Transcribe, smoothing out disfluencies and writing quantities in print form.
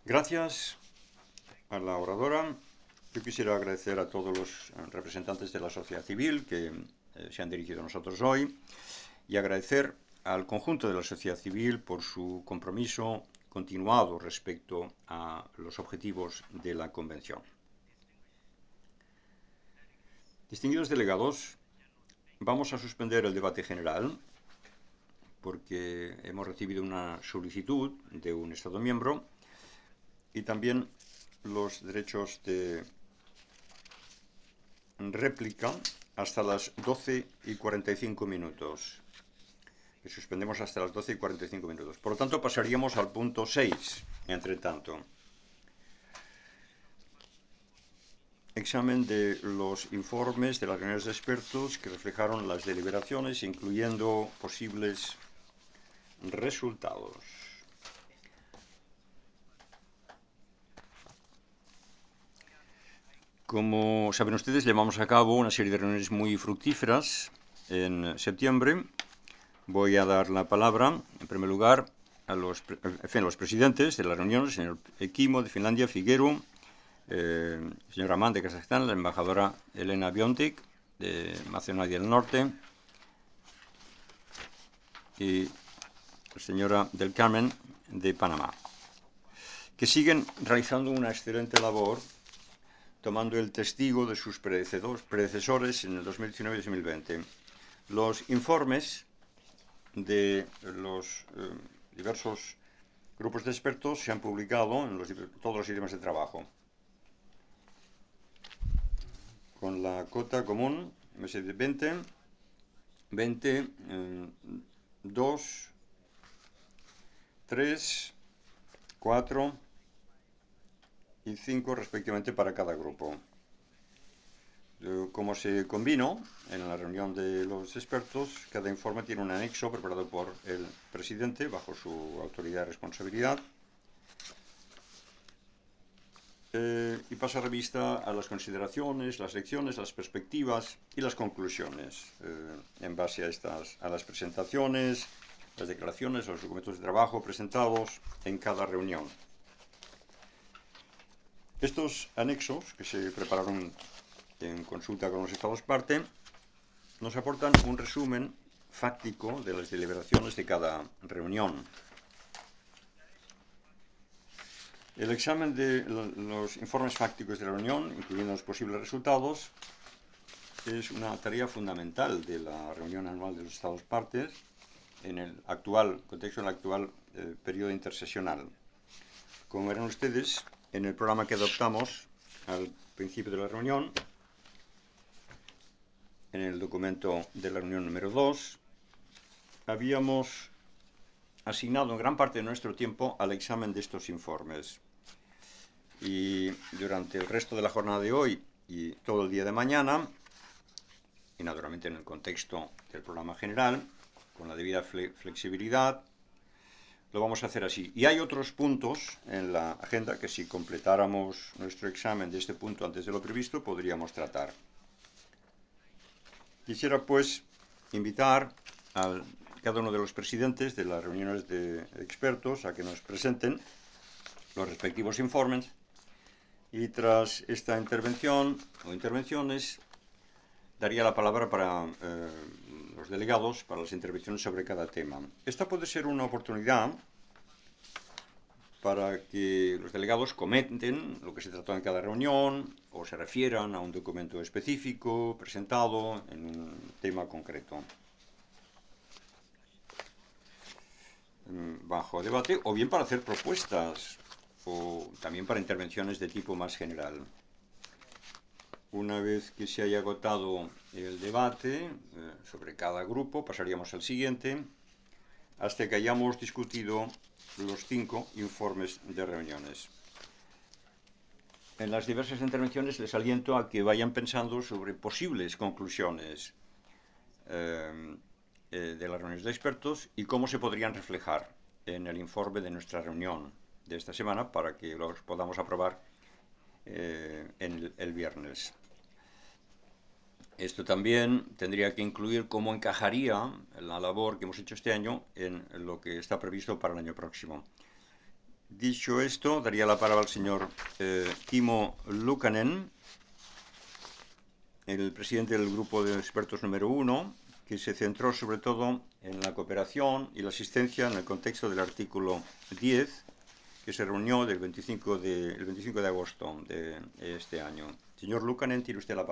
Gracias a la oradora. Yo quisiera agradecer a todos los representantes de la sociedad civil que se han dirigido a nosotros hoy y agradecer al conjunto de la sociedad civil por su compromiso continuado respecto a los objetivos de la Convención. Distinguidos delegados, vamos a suspender el debate general porque hemos recibido una solicitud de un Estado miembro y también los derechos de réplica hasta las 12:45. Que suspendemos hasta las 12:45. Por lo tanto, pasaríamos al punto 6, entre tanto. Examen de los informes de las reuniones de expertos que reflejaron las deliberaciones, incluyendo posibles resultados. Como saben ustedes, llevamos a cabo una serie de reuniones muy fructíferas en septiembre. Voy a dar la palabra, en primer lugar, a los presidentes de las reuniones, el señor Ekimo de Finlandia, Figueru, el señor Amán de Kazajstán, la embajadora Elena Biontic de Macedonia del Norte y la señora del Carmen de Panamá, que siguen realizando una excelente labor tomando el testigo de sus predecesores en el 2019 y 2020. Los informes de los diversos grupos de expertos se han publicado en todos los idiomas de trabajo. Con la cota común, MSD 20, 2, 3, 4 y 5 respectivamente para cada grupo. Como se convino en la reunión de los expertos, cada informe tiene un anexo preparado por el presidente bajo su autoridad y responsabilidad y pasa revista a las consideraciones, las lecciones, las perspectivas y las conclusiones en base a las presentaciones, las declaraciones, los documentos de trabajo presentados en cada reunión. Estos anexos, que se prepararon en consulta con los Estados parte, nos aportan un resumen fáctico de las deliberaciones de cada reunión. El examen de los informes fácticos de la reunión, incluyendo los posibles resultados, es una tarea fundamental de la reunión anual de los Estados partes en el actual contexto, en el actual periodo intersesional. Como verán ustedes, en el programa que adoptamos al principio de la reunión, en el documento de la reunión número 2, habíamos asignado gran parte de nuestro tiempo al examen de estos informes. Y durante el resto de la jornada de hoy y todo el día de mañana, y naturalmente en el contexto del programa general, con la debida flexibilidad, lo vamos a hacer así. Y hay otros puntos en la agenda que si completáramos nuestro examen de este punto antes de lo previsto, podríamos tratar. Quisiera pues invitar a cada uno de los presidentes de las reuniones de expertos a que nos presenten los respectivos informes y tras esta intervención o intervenciones daría la palabra para los delegados para las intervenciones sobre cada tema. Esta puede ser una oportunidad para que los delegados comenten lo que se trató en cada reunión o se refieran a un documento específico presentado en un tema concreto bajo debate, o bien para hacer propuestas o también para intervenciones de tipo más general. Una vez que se haya agotado el debate sobre cada grupo, pasaríamos al siguiente, hasta que hayamos discutido los 5 informes de reuniones. En las diversas intervenciones les aliento a que vayan pensando sobre posibles conclusiones de las reuniones de expertos y cómo se podrían reflejar en el informe de nuestra reunión de esta semana para que los podamos aprobar el viernes. Esto también tendría que incluir cómo encajaría la labor que hemos hecho este año en lo que está previsto para el año próximo. Dicho esto, daría la palabra al señor Timo Luukkanen, el presidente del grupo de expertos número 1, que se centró sobre todo en la cooperación y la asistencia en el contexto del artículo 10, que se reunió el 25 de agosto de este año. Señor Luukkanen, tiene usted la palabra.